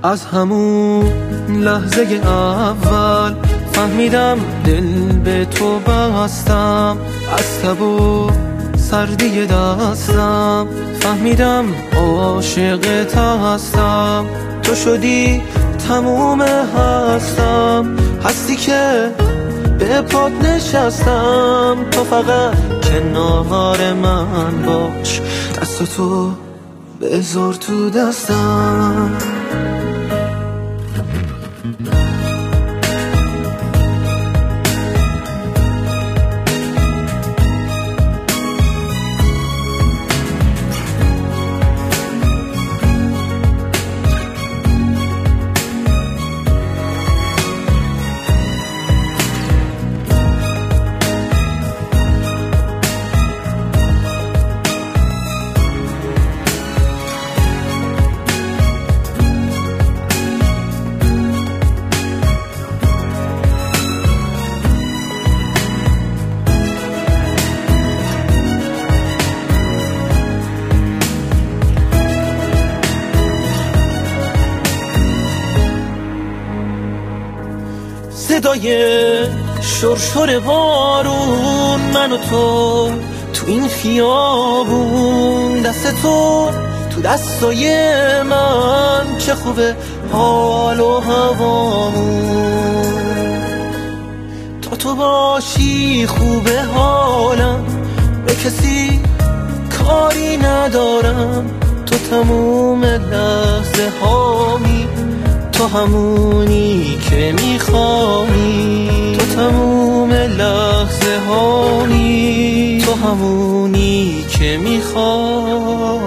از همون لحظه اول فهمیدم دل به تو بستم، از تب و سردی دستم فهمیدم عاشقت هستم. تو شدی تموم هستم، هستی که به پات نشستم. تو فقط کنار من باش، دست تو بذار تو دستم. صدای شرشر بارون، من و تو تو این خیابون، دست تو تو دستای من، چه خوبه حال و هوامون. تا تو باشی خوبه حالم، به کسی کاری ندارم. تو تموم لحظه هامی، تو همونی که میخوایی. تو تموم لحظه هامی، تو همونی که میخوایی.